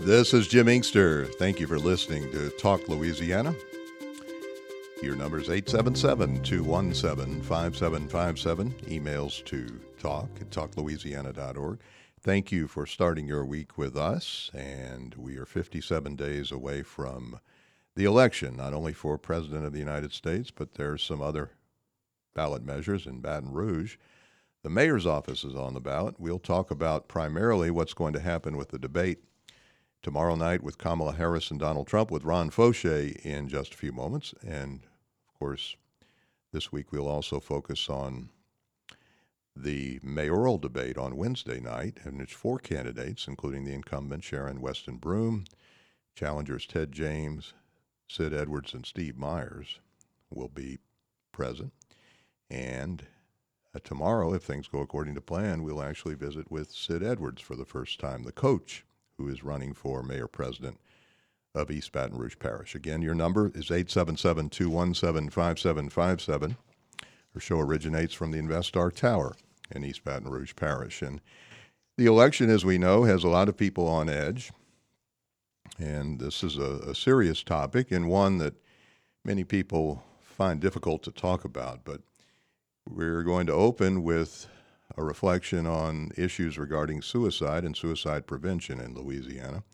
This is Jim Inkster. Thank you for listening to Talk Louisiana. Your number is 877-217-5757. Emails to talk@talklouisiana.org. Thank you for starting your week with us. And we are 57 days away from the election, not only for President of the United States, but there's some other ballot measures in Baton Rouge. The mayor's office is on the ballot. We'll talk about primarily what's going to happen with the debate tomorrow night with Kamala Harris and Donald Trump, with Ron Fauché in just a few moments. And, of course, this week we'll also focus on the mayoral debate on Wednesday night. And it's 4 candidates, including the incumbent Sharon Weston Broome, challengers Ted James, Sid Edwards, and Steve Myers will be present. And tomorrow, if things go according to plan, we'll actually visit with Sid Edwards for the first time, the coach who is running for mayor-president of East Baton Rouge Parish. Again, your number is 877-217-5757. Our show originates from the Investar Tower in East Baton Rouge Parish. And the election, as we know, has a lot of people on edge. And this is a serious topic and one that many people find difficult to talk about. But we're going to open with a reflection on issues regarding suicide and suicide prevention in Louisiana.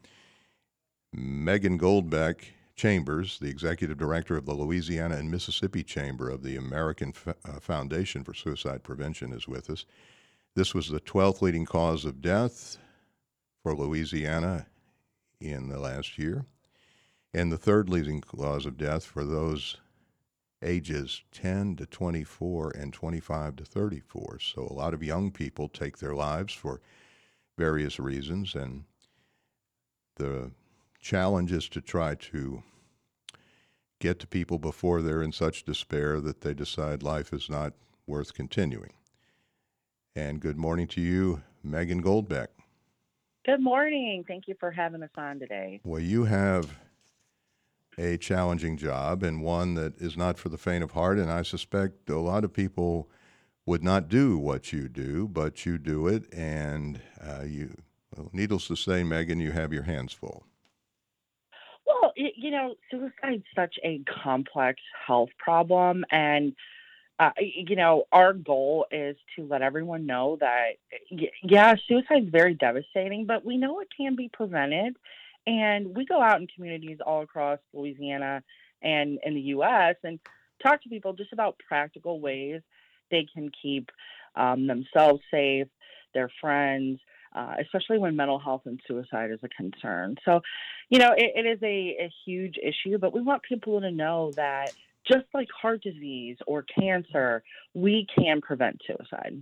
Megan Goldbeck Chambers, the executive director of the Louisiana and Mississippi Chamber of the American Foundation for Suicide Prevention, is with us. This was the 12th leading cause of death for Louisiana in the last year, and the 3rd leading cause of death for those ages 10 to 24 and 25 to 34. So a lot of young people take their lives for various reasons, and the challenge is to try to get to people before they're in such despair that they decide life is not worth continuing. And good morning to you, Megan Goldbeck. Good morning. Thank you for having us on today. Well, you have a challenging job, and one that is not for the faint of heart, and I suspect a lot of people would not do what you do, but you do it, and needless to say, Megan, you have your hands full. Well, suicide's such a complex health problem, and our goal is to let everyone know that, suicide is very devastating, but we know it can be prevented. And we go out in communities all across Louisiana and in the U.S. and talk to people just about practical ways they can keep themselves safe, their friends, especially when mental health and suicide is a concern. So, it is a huge issue, but we want people to know that just like heart disease or cancer, we can prevent suicide.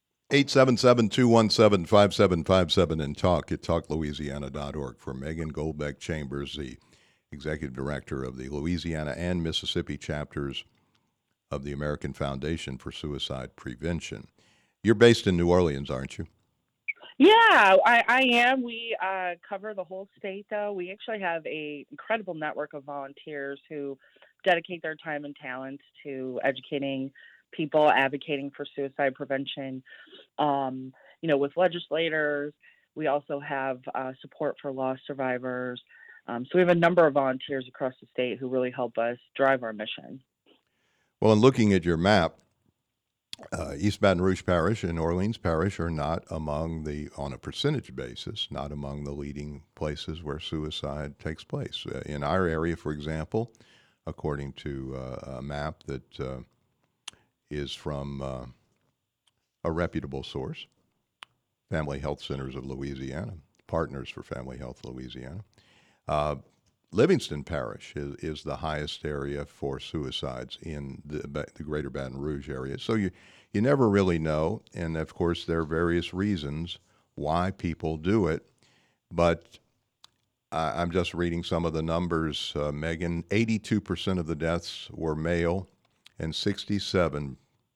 877-217-5757 and talk at talklouisiana.org for Megan Goldbeck Chambers, the executive director of the Louisiana and Mississippi chapters of the American Foundation for Suicide Prevention. You're based in New Orleans, aren't you? Yeah, I am. We cover the whole state, though. We actually have an incredible network of volunteers who dedicate their time and talents to educating people, advocating for suicide prevention, with legislators. We also have support for loss survivors. So we have a number of volunteers across the state who really help us drive our mission. Well, in looking at your map, East Baton Rouge Parish and Orleans Parish are not among on a percentage basis, not among the leading places where suicide takes place. In our area, for example, according to a map that is from a reputable source, Family Health Centers of Louisiana, Partners for Family Health Louisiana. Livingston Parish is the highest area for suicides in the greater Baton Rouge area. So you never really know, and of course there are various reasons why people do it, but I'm just reading some of the numbers, Megan. 82% of the deaths were male and 67%,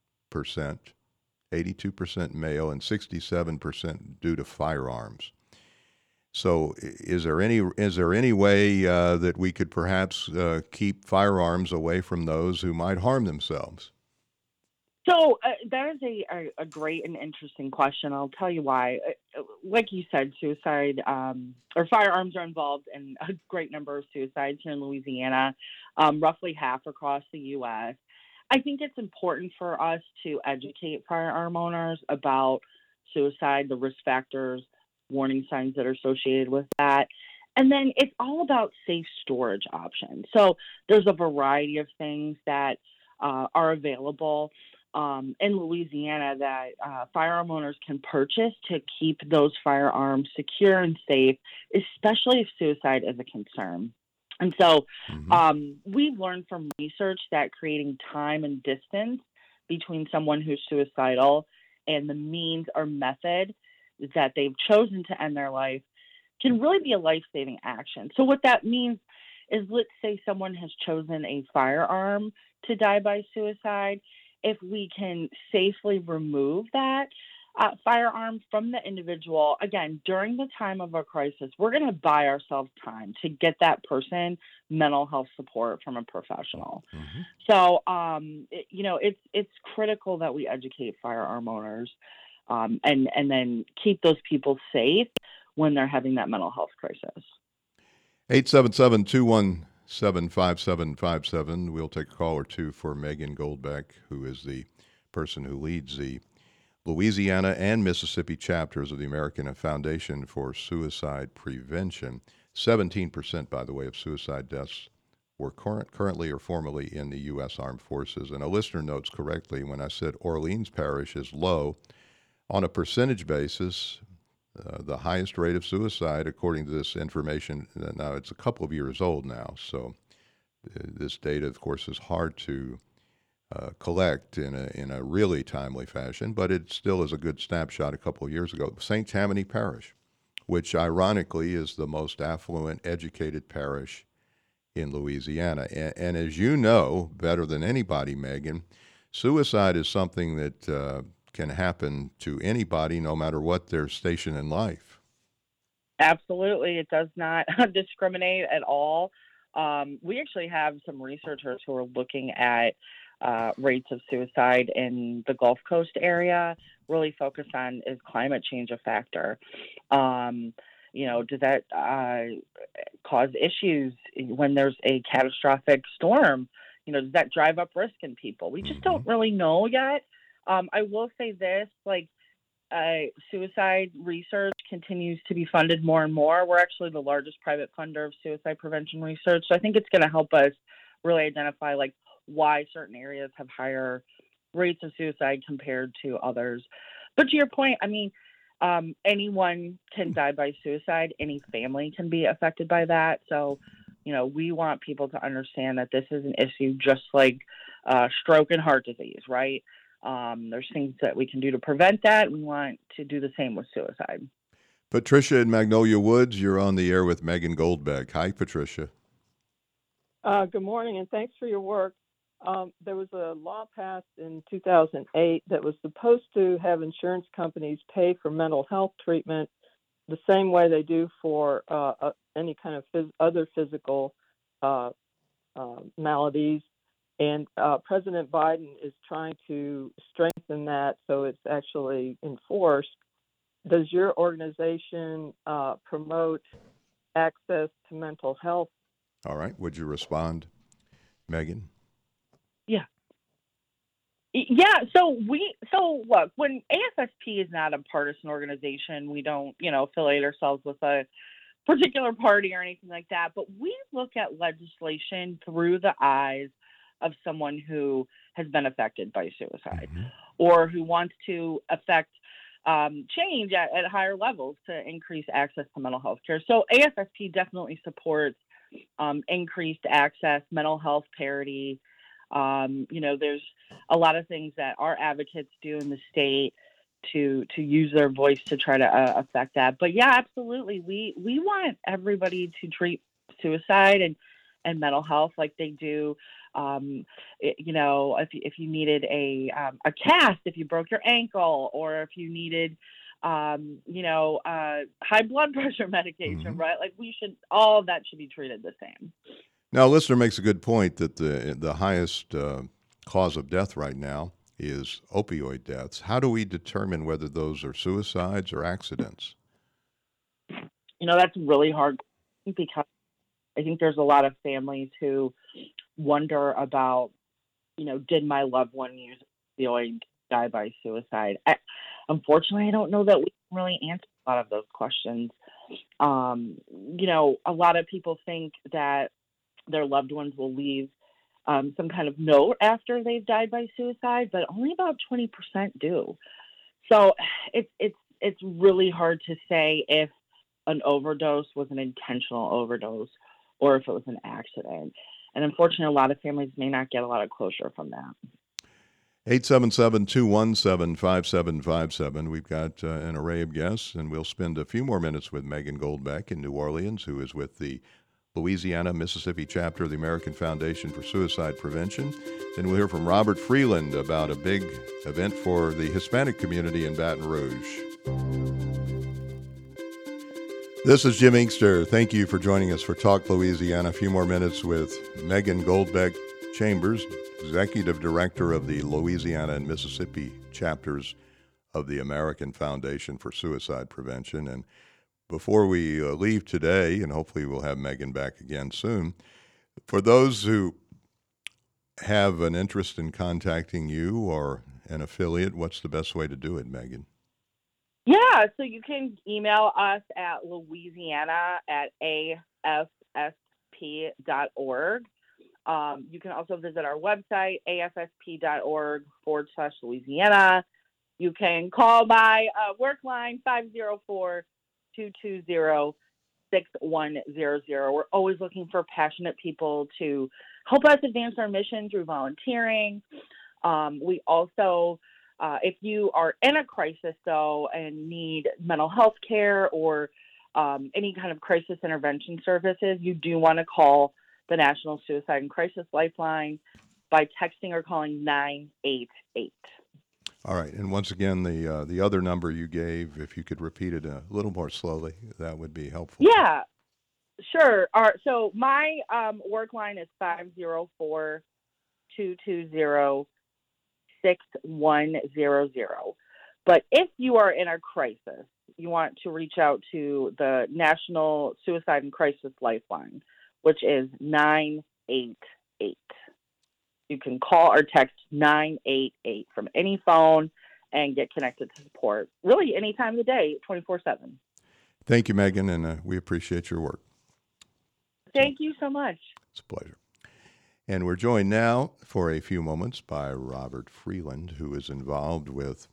82% male and 67% due to firearms. So is there any way that we could perhaps keep firearms away from those who might harm themselves? So that is a great and interesting question. I'll tell you why. Like you said, suicide or firearms are involved in a great number of suicides here in Louisiana, roughly half across the U.S. I think it's important for us to educate firearm owners about suicide, the risk factors, warning signs that are associated with that. And then it's all about safe storage options. So there's a variety of things that are available in Louisiana that firearm owners can purchase to keep those firearms secure and safe, especially if suicide is a concern. And so Hmm. we've learned from research that creating time and distance between someone who's suicidal and the means or method that they've chosen to end their life can really be a life saving action. So, what that means is, let's say someone has chosen a firearm to die by suicide. If we can safely remove that firearm from the individual, again, during the time of a crisis, we're going to buy ourselves time to get that person mental health support from a professional. Hmm. So, it's critical that we educate firearm owners and then keep those people safe when they're having that mental health crisis. 877-217-5757. We'll take a call or two for Megan Goldbeck, who is the person who leads the Louisiana and Mississippi chapters of the American Foundation for Suicide Prevention. 17%, by the way, of suicide deaths were currently or formerly in the U.S. Armed Forces. And a listener notes correctly when I said Orleans Parish is low. On a percentage basis, the highest rate of suicide, according to this information, now it's a couple of years old now, so this data, of course, is hard to collect in a really timely fashion, but it still is a good snapshot a couple of years ago. St. Tammany Parish, which ironically is the most affluent, educated parish in Louisiana. And as you know better than anybody, Megan, suicide is something that can happen to anybody, no matter what their station in life. Absolutely. It does not discriminate at all. We actually have some researchers who are looking at rates of suicide in the Gulf Coast area, really focused on is climate change a factor? Does that cause issues when there's a catastrophic storm? Does that drive up risk in people? We just Hmm. don't really know yet. I will say this, like, suicide research continues to be funded more and more. We're actually the largest private funder of suicide prevention research. So I think it's going to help us really identify like why certain areas have higher rates of suicide compared to others. But to your point, I mean, anyone can die by suicide. Any family can be affected by that. So, we want people to understand that this is an issue just like stroke and heart disease, right? There's things that we can do to prevent that. We want to do the same with suicide. Patricia in Magnolia Woods, you're on the air with Megan Goldbeck. Hi, Patricia. Good morning, and thanks for your work. There was a law passed in 2008 that was supposed to have insurance companies pay for mental health treatment the same way they do for any kind of other physical uh, maladies. And President Biden is trying to strengthen that so it's actually enforced. Does your organization promote access to mental health? All right. Would you respond, Megan? Yeah. Yeah, so look, when AFSP is not a partisan organization, we don't, affiliate ourselves with a particular party or anything like that, but we look at legislation through the eyes of someone who has been affected by suicide Hmm. or who wants to affect change at higher levels to increase access to mental health care. So AFSP definitely supports increased access, mental health parity. There's a lot of things that our advocates do in the state to use their voice to try to affect that. But yeah, absolutely, we want everybody to treat suicide and mental health like they do. If you needed a cast, if you broke your ankle, or if you needed high blood pressure medication, Hmm. right? Like all of that should be treated the same. Now, a listener makes a good point that the highest cause of death right now is opioid deaths. How do we determine whether those are suicides or accidents? That's really hard because I think there's a lot of families who wonder about, did my loved one use opioid, die by suicide? Unfortunately, I don't know that we can really answer a lot of those questions. A lot of people think that their loved ones will leave some kind of note after they've died by suicide, but only about 20% do. So it's really hard to say if an overdose was an intentional overdose or if it was an accident. And unfortunately, a lot of families may not get a lot of closure from that. 877-217-5757. We've got an array of guests, and we'll spend a few more minutes with Megan Goldbeck in New Orleans, who is with the Louisiana, Mississippi chapter of the American Foundation for Suicide Prevention. Then we'll hear from Robert Freeland about a big event for the Hispanic community in Baton Rouge. This is Jim Inkster. Thank you for joining us for Talk Louisiana. A few more minutes with Megan Goldbeck Chambers, Executive Director of the Louisiana and Mississippi chapters of the American Foundation for Suicide Prevention. And before we leave today, and hopefully we'll have Megan back again soon, for those who have an interest in contacting you or an affiliate, what's the best way to do it, Megan? Yeah, so you can email us at louisiana@afsp.org. You can also visit our website, afsp.org/Louisiana. You can call my work line, 504-220-6100. We're always looking for passionate people to help us advance our mission through volunteering. We also, if you are in a crisis, though, and need mental health care or any kind of crisis intervention services, you do want to call the National Suicide and Crisis Lifeline by texting or calling 988. All right. And once again, the other number you gave, if you could repeat it a little more slowly, that would be helpful. Yeah, sure. So my work line is 504-220-6100. But if you are in a crisis, you want to reach out to the National Suicide and Crisis Lifeline, which is 988. You can call or text 988 from any phone and get connected to support really any time of the day, 24/7. Thank you, Megan, and we appreciate your work. Thank you so much. It's a pleasure. And we're joined now for a few moments by Robert Freeland, who is involved with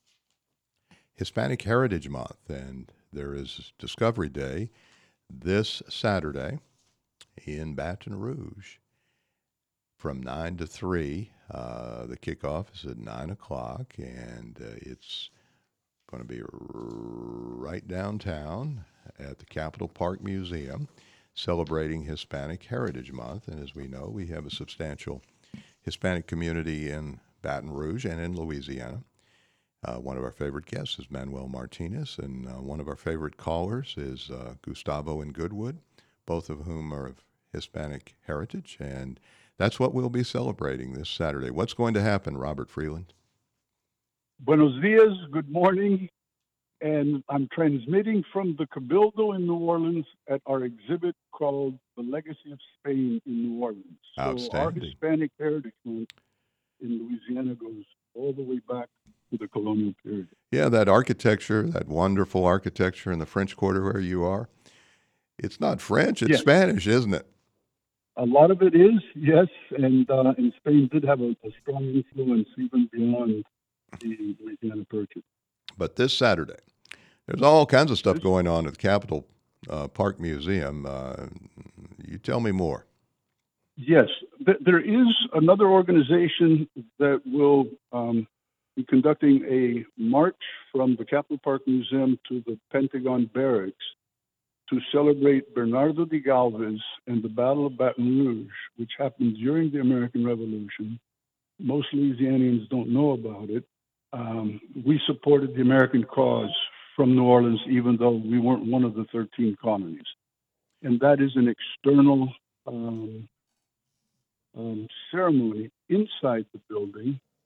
Hispanic Heritage Month, and there is Discovery Day this Saturday in Baton Rouge from 9 to 3. The kickoff is at 9 o'clock, and it's going to be right downtown at the Capitol Park Museum, celebrating Hispanic Heritage Month. And as we know, we have a substantial Hispanic community in Baton Rouge and in Louisiana. One of our favorite guests is Manuel Martinez, and one of our favorite callers is Gustavo and Goodwood, both of whom are of Hispanic heritage, and that's what we'll be celebrating this Saturday. What's going to happen, Robert Freeland? Buenos dias, good morning, and I'm transmitting from the Cabildo in New Orleans at our exhibit called The Legacy of Spain in New Orleans. So our Hispanic Heritage Month in Louisiana goes all the way back to the colonial period. Yeah, that architecture, that wonderful architecture in the French Quarter where you are, it's not French, it's Spanish, isn't it? A lot of it is, yes, and Spain did have a strong influence even beyond the Louisiana Purchase. But this Saturday, there's all kinds of stuff going on at the Capitol Park Museum. You tell me more. Yes, there is another organization that will be conducting a march from the Capitol Park Museum to the Pentagon Barracks to celebrate Bernardo de Galvez and the Battle of Baton Rouge, which happened during the American Revolution. Most Louisianians don't know about it. We supported the American cause from New Orleans, even though we weren't one of the 13 colonies. And that is an external ceremony inside the building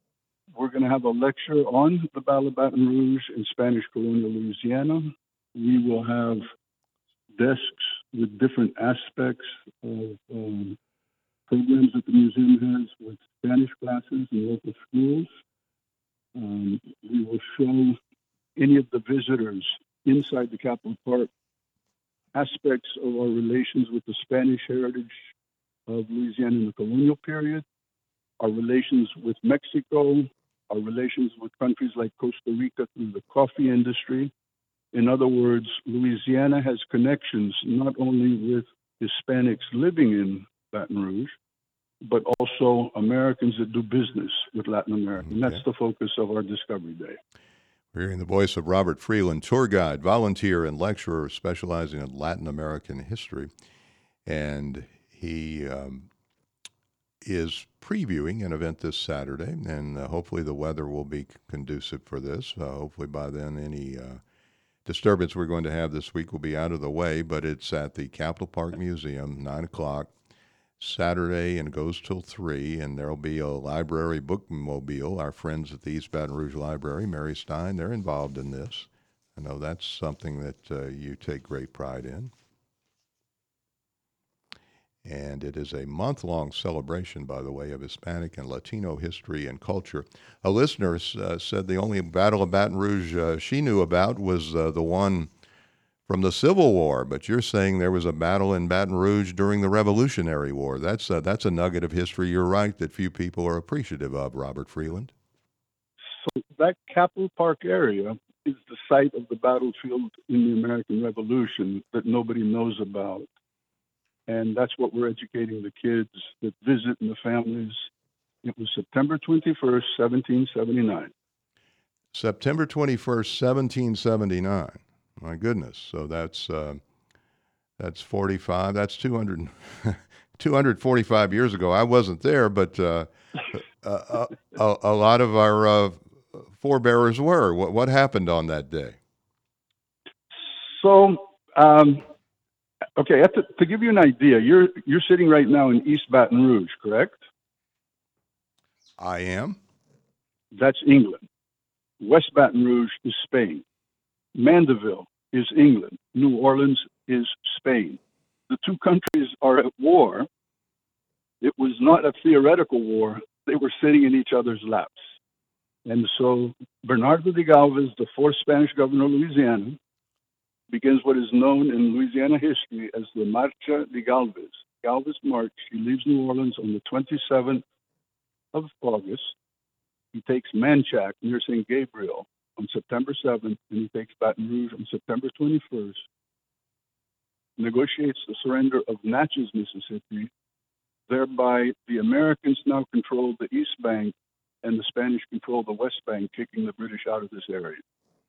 We're going to have a lecture on the Battle of Baton Rouge in Spanish colonial Louisiana. We will have desks with different aspects of programs that the museum has with Spanish classes in local schools. We will show any of the visitors inside the Capitol Park aspects of our relations with the Spanish heritage of Louisiana in the colonial period, our relations with Mexico, our relations with countries like Costa Rica through the coffee industry. In other words, Louisiana has connections not only with Hispanics living in Baton Rouge, but also Americans that do business with Latin America. And that's the focus of our Discovery Day. We're hearing the voice of Robert Freeland, tour guide, volunteer, and lecturer specializing in Latin American history. And he is previewing an event this Saturday, and hopefully the weather will be conducive for this. Hopefully by then any disturbance we're going to have this week will be out of the way, but it's at the Capitol Park Museum, 9 o'clock Saturday, and goes till 3, and there'll be a library bookmobile. Our friends at the East Baton Rouge Library, Mary Stein, they're involved in this. I know that's something that you take great pride in. And it is a month-long celebration, by the way, of Hispanic and Latino history and culture. A listener said the only Battle of Baton Rouge she knew about was the one from the Civil War, but you're saying there was a battle in Baton Rouge during the Revolutionary War. That's a nugget of history, you're right, that few people are appreciative of, Robert Freeland. So that Capitol Park area is the site of the battlefield in the American Revolution that nobody knows about. And that's what we're educating the kids that visit and the families. It was September 21st, 1779. September 21st, 1779. My goodness. So that's 45. That's 200, 245 years ago. I wasn't there, but a lot of our forebearers were. What happened on that day? So, okay, to give you an idea, you're sitting right now in East Baton Rouge, correct? I am. That's England. West Baton Rouge is Spain. Mandeville is England. New Orleans is Spain. The two countries are at war. It was not a theoretical war. They were sitting in each other's laps. And so Bernardo de Galvez, the fourth Spanish governor of Louisiana, begins what is known in Louisiana history as the Marcha de Galvez. Galvez March. He leaves New Orleans on the 27th of August. He takes Manchac near St. Gabriel on September 7th, and he takes Baton Rouge on September 21st, negotiates the surrender of Natchez, Mississippi. Thereby, the Americans now control the East Bank, and the Spanish control the West Bank, kicking the British out of this area.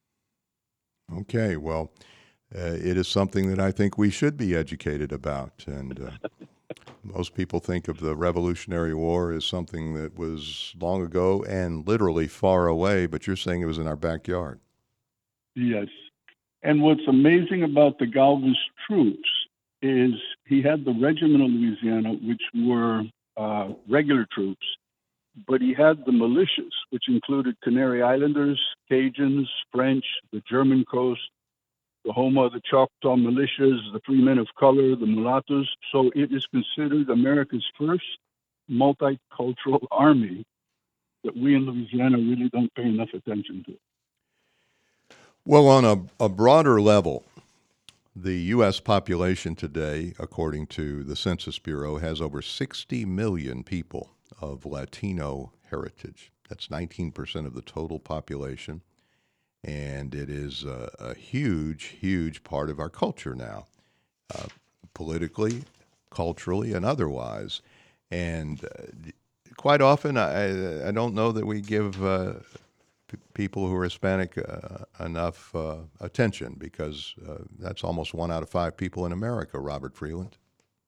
Okay, well, it is something that I think we should be educated about, and most people think of the Revolutionary War as something that was long ago and literally far away, but you're saying it was in our backyard. Yes. And what's amazing about the Galvez troops is he had the Regiment of Louisiana, which were regular troops, but he had the militias, which included Canary Islanders, Cajuns, French, the German coast, the home of the Choctaw militias, the free men of color, the mulattoes. So it is considered America's first multicultural army that we in Louisiana really don't pay enough attention to. Well, on a broader level, the U.S. population today, according to the Census Bureau, has over 60 million people of Latino heritage. That's 19% of the total population. And it is a huge, huge part of our culture now, politically, culturally, and otherwise. And quite often, I don't know that we give people who are Hispanic enough attention, because that's almost 1 out of 5 people in America, Robert Freeland.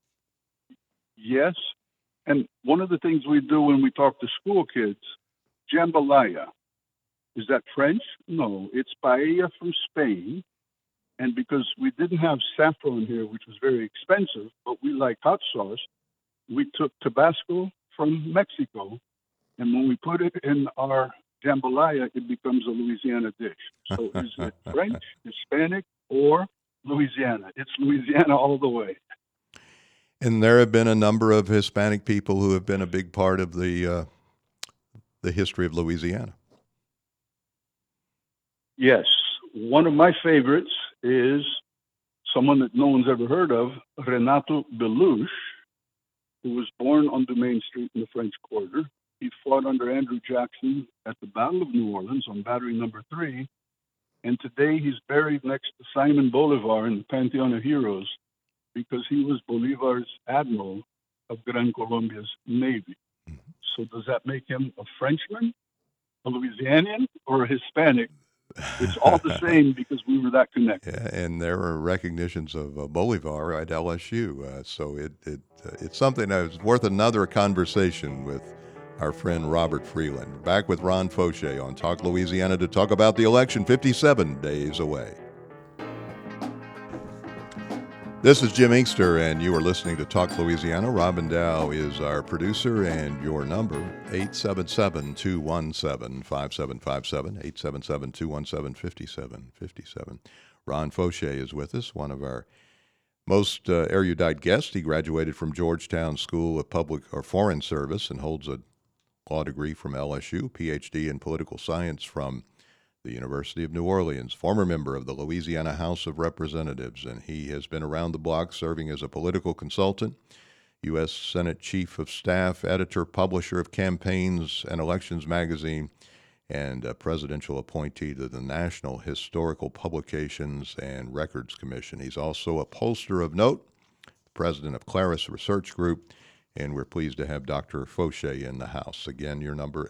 Yes. And one of the things we do when we talk to school kids, jambalaya. Is that French? No, it's paella from Spain. And because we didn't have saffron here, which was very expensive, but we like hot sauce, we took Tabasco from Mexico. And when we put it in our jambalaya, it becomes a Louisiana dish. So is it French, Hispanic, or Louisiana? It's Louisiana all the way. And there have been a number of Hispanic people who have been a big part of the history of Louisiana. Yes. One of my favorites is someone that no one's ever heard of, Renato Beluche, who was born on Dumaine Street in the French Quarter. He fought under Andrew Jackson at the Battle of New Orleans on Battery Number 3. And today he's buried next to Simon Bolivar in the Pantheon of Heroes because he was Bolivar's admiral of Gran Colombia's Navy. So does that make him a Frenchman, a Louisianian, or a Hispanic? It's all the same because we were that connected. Yeah, and there are recognitions of Bolivar at LSU. So it's something that's worth another conversation with our friend Robert Freeland. Back with Ron Fauché on Talk Louisiana to talk about the election 57 days away. This is Jim Inkster, and you are listening to Talk Louisiana. Robin Dow is our producer, and your number, 877-217-5757, 877-217-5757. Ron Fauché is with us, one of our most erudite guests. He graduated from Georgetown School of Public or Foreign Service and holds a law degree from LSU, PhD in political science from the University of New Orleans, former member of the Louisiana House of Representatives, and he has been around the block serving as a political consultant, U.S. Senate Chief of Staff, editor, publisher of Campaigns and Elections magazine, and a presidential appointee to the National Historical Publications and Records Commission. He's also a pollster of note, president of Claris Research Group, and we're pleased to have Dr. Fauché in the house. Again, your number,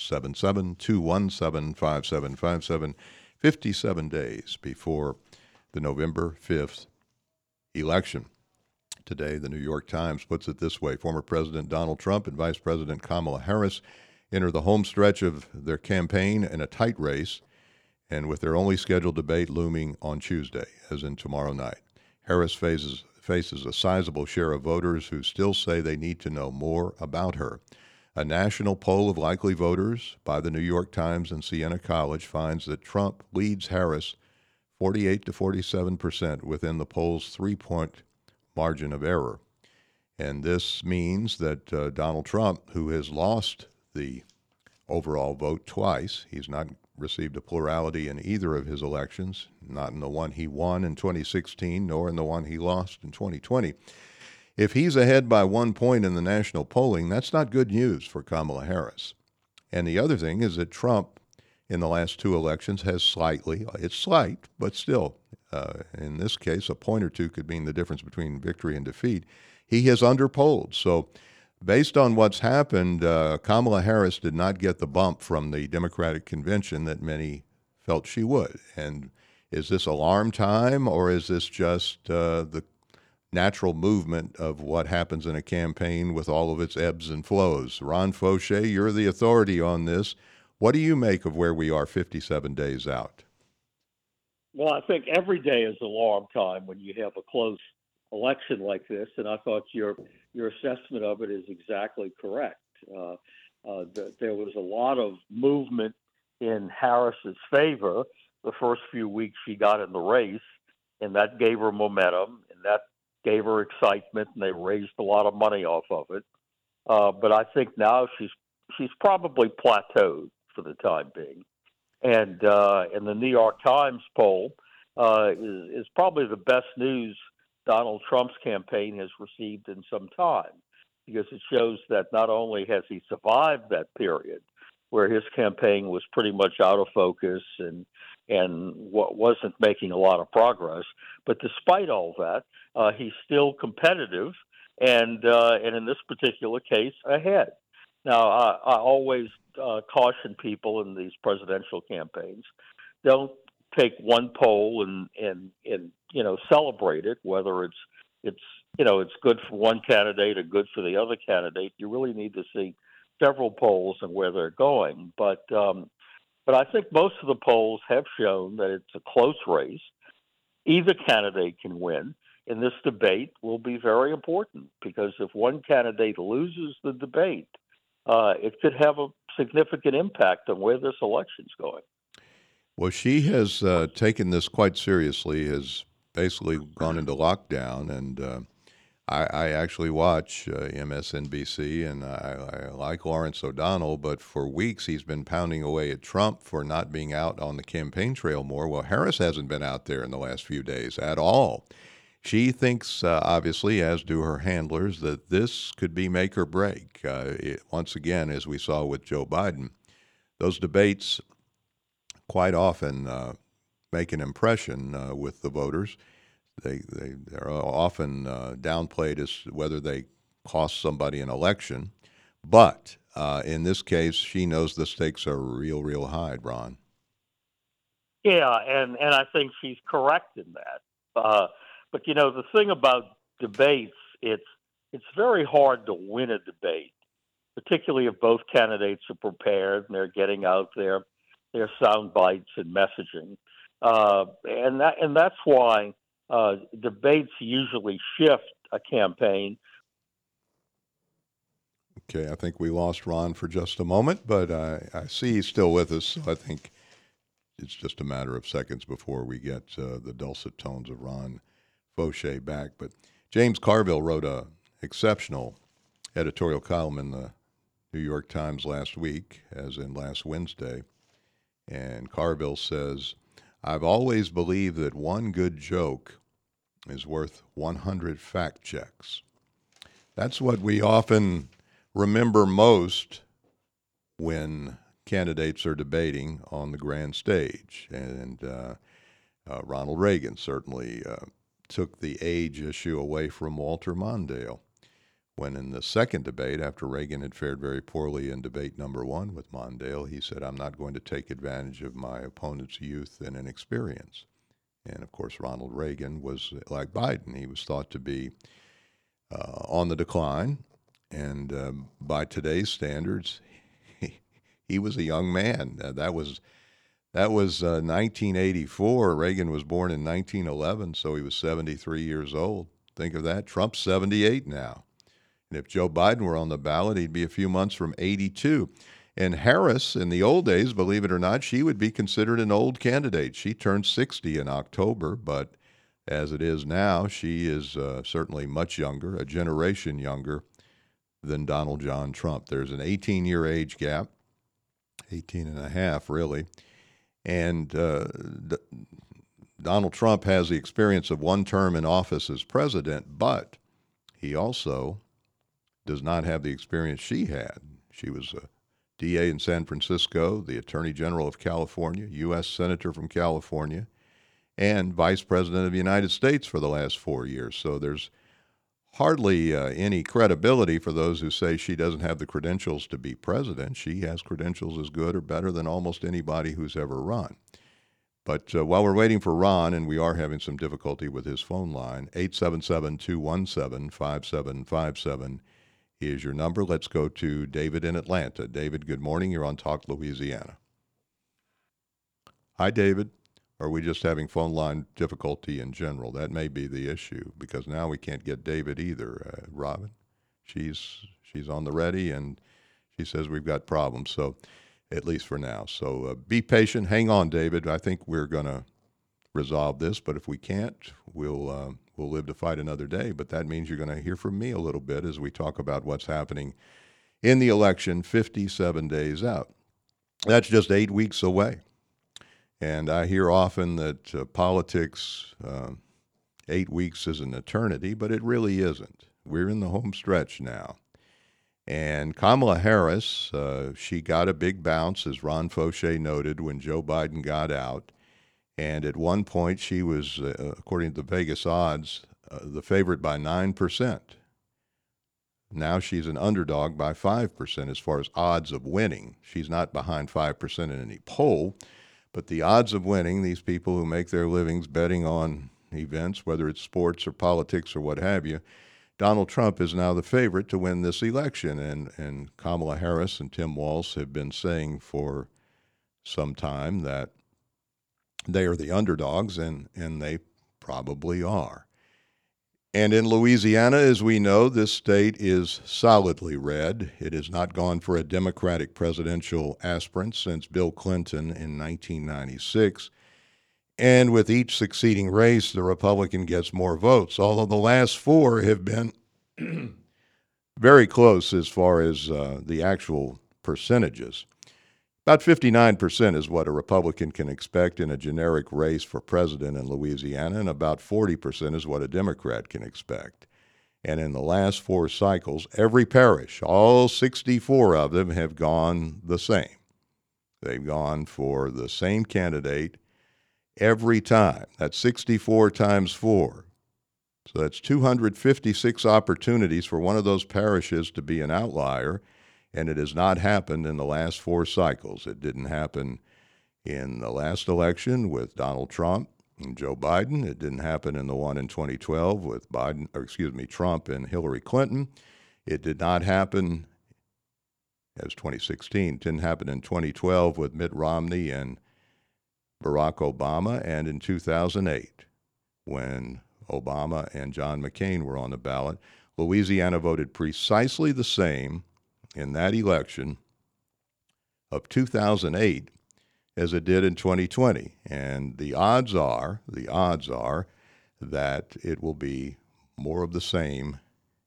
877-217-5757, 57 days before the November 5th election. Today, the New York Times puts it this way: former President Donald Trump and Vice President Kamala Harris enter the home stretch of their campaign in a tight race, and with their only scheduled debate looming on Tuesday, as in tomorrow night. Harris faces a sizable share of voters who still say they need to know more about her. A national poll of likely voters by the New York Times and Siena College finds that Trump leads Harris 48 to 47% within the poll's 3-point margin of error. And this means that Donald Trump, who has lost the overall vote twice, he's not received a plurality in either of his elections, not in the one he won in 2016, nor in the one he lost in 2020. If he's ahead by 1 point in the national polling, that's not good news for Kamala Harris. And the other thing is that Trump, in the last two elections, has it's slight, but still, in this case, a point or two could mean the difference between victory and defeat. He has underpolled. So based on what's happened, Kamala Harris did not get the bump from the Democratic convention that many felt she would. And is this alarm time, or is this just the natural movement of what happens in a campaign with all of its ebbs and flows? Ron Fauché, you're the authority on this. What do you make of where we are 57 days out? Well, I think every day is alarm time when you have a close election like this, and I thought your assessment of it is exactly correct. There was a lot of movement in Harris's favor the first few weeks she got in the race, and that gave her momentum, and that gave her excitement, and they raised a lot of money off of it. But I think now she's probably plateaued for the time being, and the New York Times poll is probably the best news Donald Trump's campaign has received in some time, because it shows that not only has he survived that period where his campaign was pretty much out of focus and wasn't making a lot of progress, but despite all that, he's still competitive and in this particular case, ahead. Now, I always caution people in these presidential campaigns: don't take one poll and celebrate it, whether it's good for one candidate or good for the other candidate. You really need to see several polls and where they're going. But I think most of the polls have shown that it's a close race. Either candidate can win, and this debate will be very important, because if one candidate loses the debate, it could have a significant impact on where this election's going. Well, she has taken this quite seriously, has basically gone into lockdown, and I actually watch MSNBC, and I like Lawrence O'Donnell, but for weeks he's been pounding away at Trump for not being out on the campaign trail more. Well, Harris hasn't been out there in the last few days at all. She thinks, obviously, as do her handlers, that this could be make or break. Once again, as we saw with Joe Biden, those debates quite often make an impression with the voters. They're often downplayed as whether they cost somebody an election. But in this case, she knows the stakes are real high, Ron. Yeah, and I think she's correct in that. But the thing about debates, it's very hard to win a debate, particularly if both candidates are prepared and they're getting out their sound bites and messaging, and that's why debates usually shift a campaign. Okay, I think we lost Ron for just a moment, but I see he's still with us, so I think it's just a matter of seconds before we get the dulcet tones of Ron Fauché back. But James Carville wrote a exceptional editorial column in the New York Times last week, as in last Wednesday, and Carville says, "I've always believed that one good joke is worth 100 fact checks." That's what we often remember most when candidates are debating on the grand stage. And Ronald Reagan certainly took the age issue away from Walter Mondale, when in the second debate, after Reagan had fared very poorly in debate number one with Mondale, he said, "I'm not going to take advantage of my opponent's youth and inexperience." And of course, Ronald Reagan was like Biden. He was thought to be on the decline. And by today's standards, he was a young man. That was 1984. Reagan was born in 1911, so he was 73 years old. Think of that. Trump's 78 now. And if Joe Biden were on the ballot, he'd be a few months from 82. And Harris, in the old days, believe it or not, she would be considered an old candidate. She turned 60 in October, but as it is now, she is certainly much younger, a generation younger than Donald John Trump. There's an 18-year age gap, 18 and a half, really. And Donald Trump has the experience of one term in office as president, but he also does not have the experience she had. She was a DA in San Francisco, the Attorney General of California, U.S. Senator from California, and Vice President of the United States for the last 4 years. So there's hardly any credibility for those who say she doesn't have the credentials to be president. She has credentials as good or better than almost anybody who's ever run. But while we're waiting for Ron, and we are having some difficulty with his phone line, 877-217-5757 is your number. Let's go to David in Atlanta. David, good morning. You're on Talk Louisiana. Hi, David. Are we just having phone line difficulty in general? That may be the issue, because now we can't get David either. Robin, she's on the ready, and she says we've got problems, so at least for now. So be patient. Hang on, David. I think we're going to resolve this, but if we can't, we'll live to fight another day. But that means you're going to hear from me a little bit as we talk about what's happening in the election 57 days out. That's just 8 weeks away. And I hear often that politics, 8 weeks is an eternity, but it really isn't. We're in the home stretch now. And Kamala Harris, she got a big bounce, as Ron Fauché noted, when Joe Biden got out. And at one point, she was, according to the Vegas odds, the favorite by 9%. Now she's an underdog by 5% as far as odds of winning. She's not behind 5% in any poll. But the odds of winning, these people who make their livings betting on events, whether it's sports or politics or what have you, Donald Trump is now the favorite to win this election. And Kamala Harris and Tim Walz have been saying for some time that they are the underdogs, and they probably are. And in Louisiana, as we know, this state is solidly red. It has not gone for a Democratic presidential aspirant since Bill Clinton in 1996. And with each succeeding race, the Republican gets more votes, although the last four have been very close as far as the actual percentages. About 59% is what a Republican can expect in a generic race for president in Louisiana, and about 40% is what a Democrat can expect. And in the last four cycles, every parish, all 64 of them, have gone the same. They've gone for the same candidate every time. That's 64 times 4. So that's 256 opportunities for one of those parishes to be an outlier. And it has not happened in the last four cycles. It didn't happen in the last election with Donald Trump and Joe Biden. It didn't happen in the one in 2012 with Trump and Hillary Clinton. It did not happen, as 2016, it didn't happen in 2012 with Mitt Romney and Barack Obama, and in 2008 when Obama and John McCain were on the ballot. Louisiana voted precisely the same in that election of 2008 as it did in 2020. And the odds are that it will be more of the same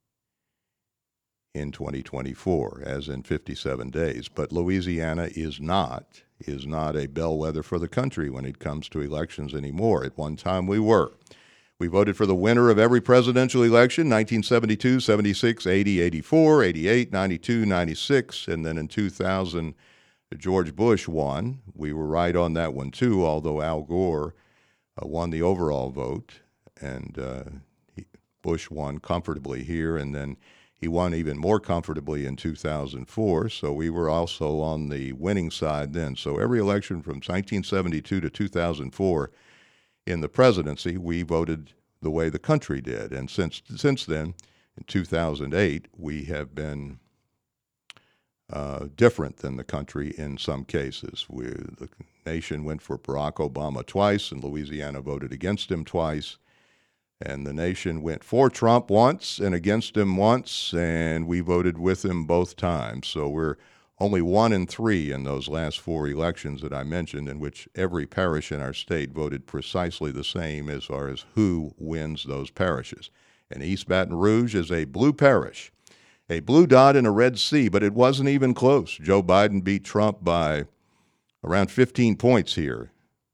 in 2024, as in 57 days. But Louisiana is not a bellwether for the country when it comes to elections anymore. At one time we were. We voted for the winner of every presidential election, 1972, 76, 80, 84, 88, 92, 96, and then in 2000, George Bush won. We were right on that one, too, although Al Gore won the overall vote, and Bush won comfortably here, and then he won even more comfortably in 2004, so we were also on the winning side then. So every election from 1972 to 2004, in the presidency, we voted the way the country did. And since then, in 2008, we have been different than the country in some cases. The nation went for Barack Obama twice, and Louisiana voted against him twice. And the nation went for Trump once and against him once, and we voted with him both times. So we're only 1 and 3 in those last four elections that I mentioned, in which every parish in our state voted precisely the same as far as who wins those parishes. And East Baton Rouge is a blue parish, a blue dot in a red sea, but it wasn't even close. Joe Biden beat Trump by around 15 points here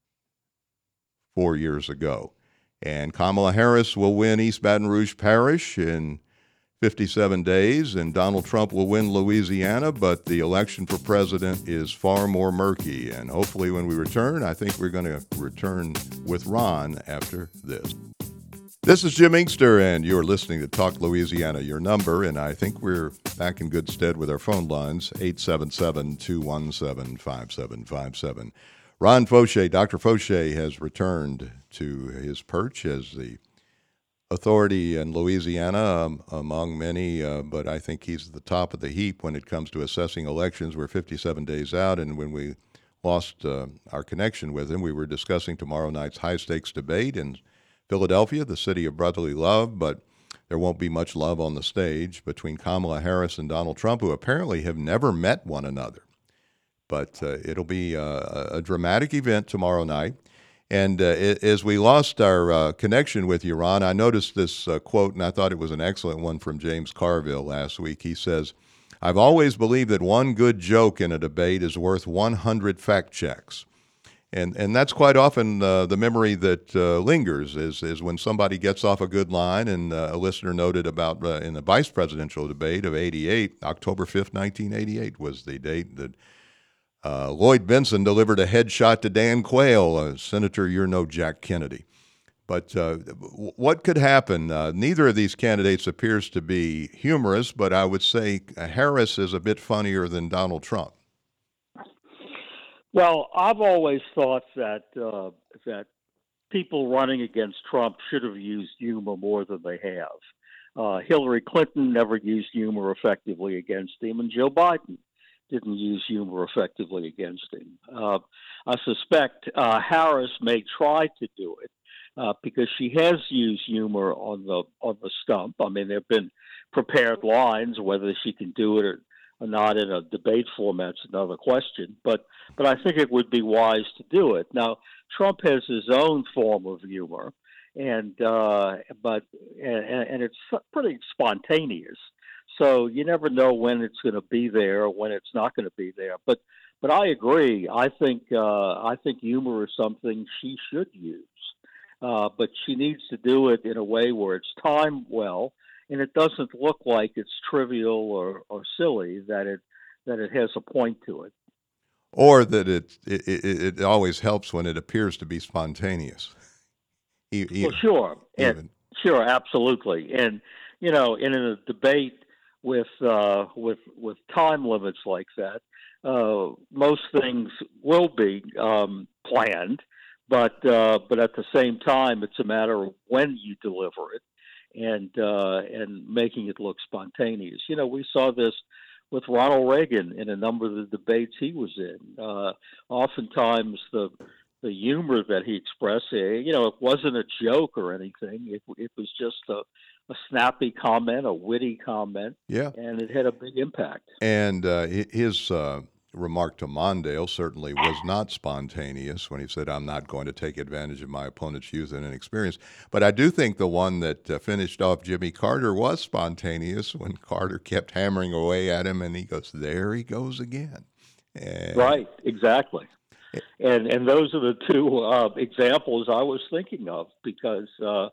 4 years ago. And Kamala Harris will win East Baton Rouge Parish in 57 days, and Donald Trump will win Louisiana, but the election for president is far more murky. And hopefully when we return, I think we're going to return with Ron after this. This is Jim Inkster, and you're listening to Talk Louisiana, your number, and I think we're back in good stead with our phone lines, 877-217-5757. Ron Fauché, Dr. Fauché, has returned to his perch as the authority in Louisiana, among many, but I think he's at the top of the heap when it comes to assessing elections. We're 57 days out, and when we lost our connection with him, we were discussing tomorrow night's high-stakes debate in Philadelphia, the city of brotherly love, but there won't be much love on the stage between Kamala Harris and Donald Trump, who apparently have never met one another. But it'll be a dramatic event tomorrow night. And as we lost our connection with you, Ron, I noticed this quote, and I thought it was an excellent one from James Carville last week. He says, "I've always believed that one good joke in a debate is worth 100 fact checks." And that's quite often the memory that lingers is when somebody gets off a good line. And a listener noted about in the vice presidential debate of 88, October 5th, 1988 was the date that Lloyd Bentsen delivered a headshot to Dan Quayle. Senator, you're no Jack Kennedy. But what could happen? Neither of these candidates appears to be humorous, but I would say Harris is a bit funnier than Donald Trump. Well, I've always thought that that people running against Trump should have used humor more than they have. Hillary Clinton never used humor effectively against him, and Joe Biden didn't use humor effectively against him. I suspect Harris may try to do it, because she has used humor on the stump. I mean, there have been prepared lines. Whether she can do it or not in a debate format's another question. But I think it would be wise to do it. Now, Trump has his own form of humor, and it's pretty spontaneous. So you never know when it's going to be there or when it's not going to be there. But I agree. I think humor is something she should use, but she needs to do it in a way where it's timed well and it doesn't look like it's trivial or silly. That it has a point to it. Or that it always helps when it appears to be spontaneous. Well, sure, and sure, absolutely, and in a debate with time limits like that, most things will be planned, but at the same time, it's a matter of when you deliver it and making it look spontaneous. We saw this with Ronald Reagan in a number of the debates he was in. Oftentimes, the humor that he expressed, it wasn't a joke or anything. It was just a snappy comment, a witty comment, yeah, and it had a big impact. and his remark to Mondale certainly was not spontaneous when he said, "I'm not going to take advantage of my opponent's youth and inexperience." But I do think the one that finished off Jimmy Carter was spontaneous when Carter kept hammering away at him, and he goes, "There he goes again." And Right, exactly. And those are the two examples I was thinking of because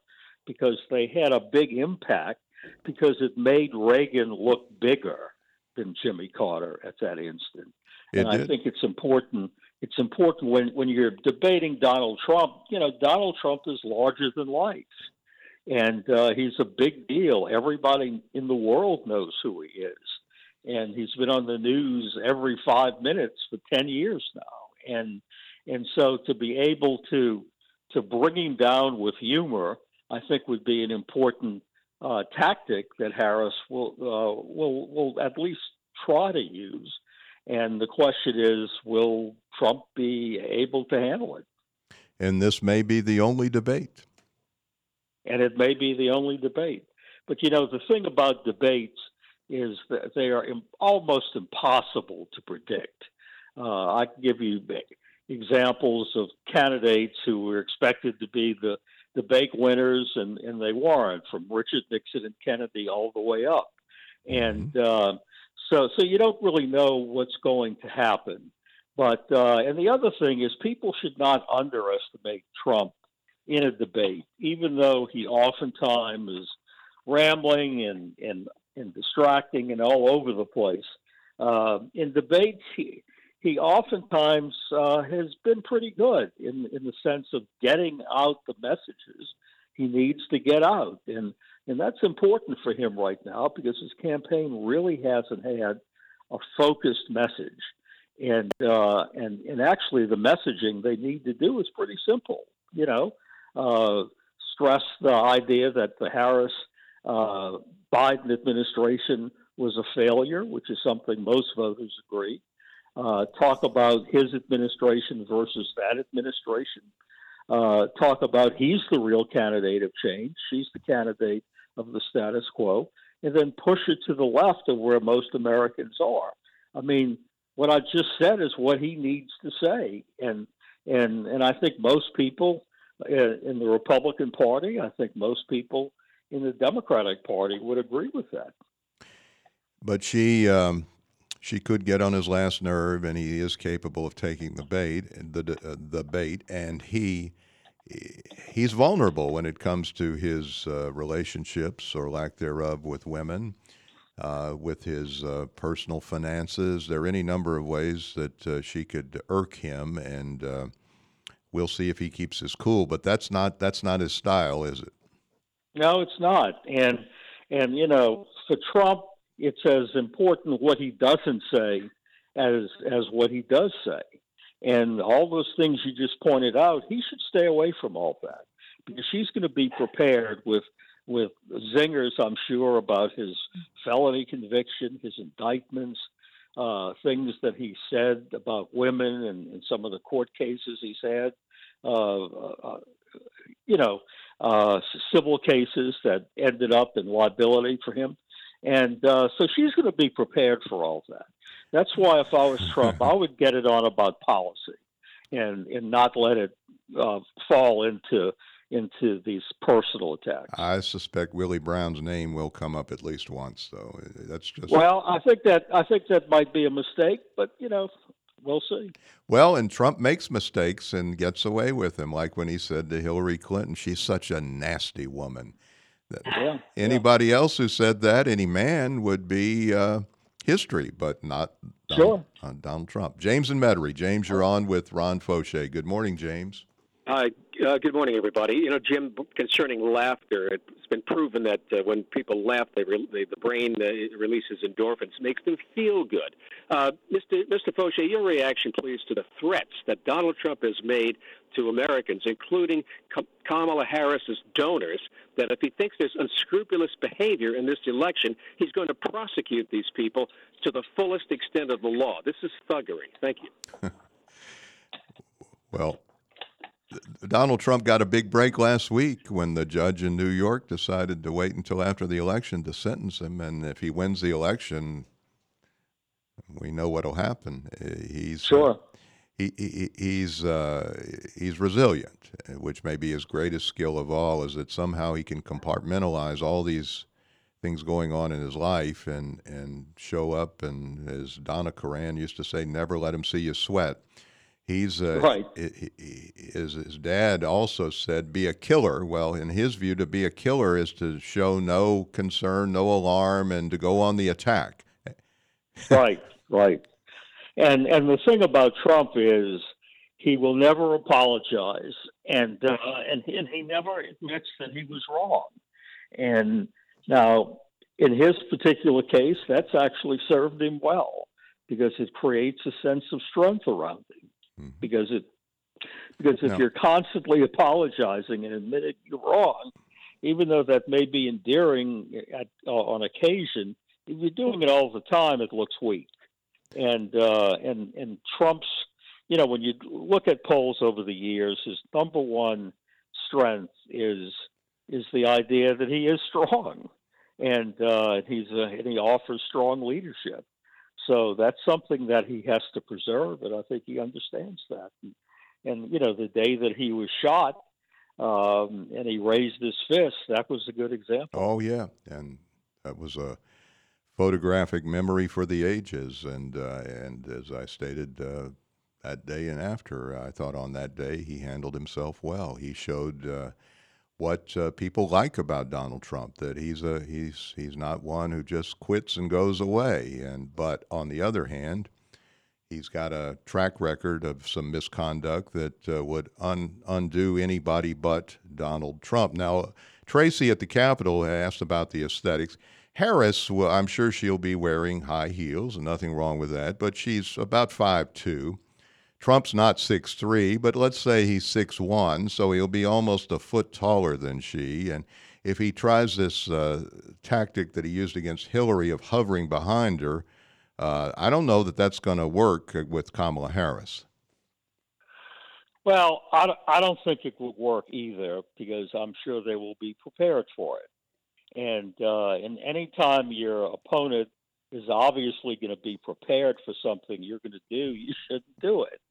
they had a big impact because it made Reagan look bigger than Jimmy Carter at that instant. And I think it's important. It's important when you're debating Donald Trump. Donald Trump is larger than life, and he's a big deal. Everybody in the world knows who he is, and he's been on the news every 5 minutes for 10 years now. And so to be able to bring him down with humor, I think would be an important tactic that Harris will at least try to use. And the question is, will Trump be able to handle it? And this may be the only debate. And it may be the only debate. But, the thing about debates is that they are almost impossible to predict. I can give you examples of candidates who were expected to be the debate winners, and they weren't, from Richard Nixon and Kennedy all the way up. And so you don't really know what's going to happen. But and the other thing is, people should not underestimate Trump in a debate, even though he oftentimes is rambling and distracting and all over the place. In debates, he oftentimes has been pretty good in the sense of getting out the messages he needs to get out. And that's important for him right now because his campaign really hasn't had a focused message. And actually the messaging they need to do is pretty simple, stress the idea that the Harris Biden administration was a failure, which is something most voters agree. Talk about his administration versus that administration. Talk about he's the real candidate of change. She's the candidate of the status quo. And then push it to the left of where most Americans are. I mean, what I just said is what he needs to say. And I think most people in the Republican Party, I think most people in the Democratic Party would agree with that. But she could get on his last nerve, and he is capable of taking the bait, and he's vulnerable when it comes to his relationships or lack thereof with women, with his personal finances. There are any number of ways that she could irk him, and we'll see if he keeps his cool. But that's not his style, is it? No, it's not. And for Trump, it's as important what he doesn't say as what he does say. And all those things you just pointed out, he should stay away from all that because she's going to be prepared with zingers, I'm sure, about his felony conviction, his indictments, things that he said about women and some of the court cases he's had. you know, civil cases that ended up in liability for him. And so she's going to be prepared for all that. That's why if I was Trump, I would get it on about policy and not let it fall into these personal attacks. I suspect Willie Brown's name will come up at least once, though. That's just Well, I think that might be a mistake, but we'll see. well, and Trump makes mistakes and gets away with them, like when he said to Hillary Clinton, "She's such a nasty woman." Yeah. Anybody else who said that, any man, would be history, but not Donald Trump. James and Metairie. James, you're on with Ron Fauché. Good morning, James. Hi. Good morning, everybody. Jim, concerning laughter, it's been proven that when people laugh, the brain releases endorphins, makes them feel good. Mr. Fauché, your reaction, please, to the threats that Donald Trump has made to Americans, including Kamala Harris's donors, that if he thinks there's unscrupulous behavior in this election, he's going to prosecute these people to the fullest extent of the law. This is thuggery. Thank you. Well, Donald Trump got a big break last week when the judge in New York decided to wait until after the election to sentence him. And if he wins the election, we know what'll happen. He's he's resilient, which may be his greatest skill of all, is that somehow he can compartmentalize all these things going on in his life and show up. And as Donna Karan used to say, never let him see you sweat. He's right. His dad also said, be a killer. Well, in his view, to be a killer is to show no concern, no alarm, and to go on the attack. Right. And the thing about Trump is he will never apologize, and he never admits that he was wrong. And now, in his particular case, that's actually served him well because it creates a sense of strength around him. Because if you're constantly apologizing and admitting you're wrong, even though that may be endearing on occasion, if you're doing it all the time, it looks weak. And Trump's, when you look at polls over the years, his number one strength is the idea that he is strong, and he offers strong leadership. So that's something that he has to preserve, and I think he understands that. And the day that he was shot and he raised his fist, that was a good example. Oh, yeah, and that was a photographic memory for the ages. And as I stated that day and after, I thought on that day he handled himself well. He showed what people like about Donald Trump, that he's not one who just quits and goes away. But on the other hand, he's got a track record of some misconduct that would undo anybody but Donald Trump. Now, Tracy at the Capitol asked about the aesthetics. Harris, well, I'm sure she'll be wearing high heels, and nothing wrong with that, but she's about 5'2". Trump's not 6'3", but let's say he's 6'1", so he'll be almost a foot taller than she. And if he tries this tactic that he used against Hillary of hovering behind her, I don't know that that's going to work with Kamala Harris. Well, I don't think it would work either, because I'm sure they will be prepared for it. And any time your opponent is obviously going to be prepared for something you're going to do, you shouldn't do it.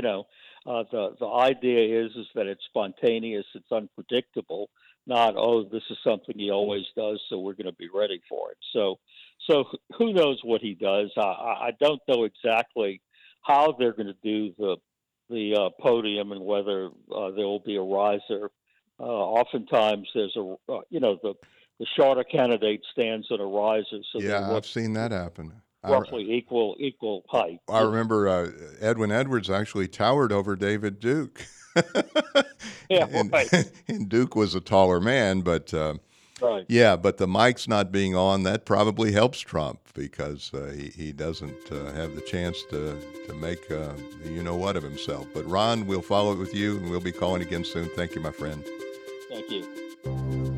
The idea is that it's spontaneous, it's unpredictable, not, this is something he always does, so we're going to be ready for it. So who knows what he does? I don't know exactly how they're going to do the podium and whether there will be a riser. Oftentimes there's the shorter candidate stands on a riser. So yeah, I've seen that happen. Roughly equal height. I remember Edwin Edwards actually towered over David Duke. Yeah, right. And Duke was a taller man, but right. Yeah, but the mic's not being on, that probably helps Trump because he doesn't have the chance to make what of himself. But Ron, we'll follow it with you, and we'll be calling again soon. Thank you, my friend. Thank you.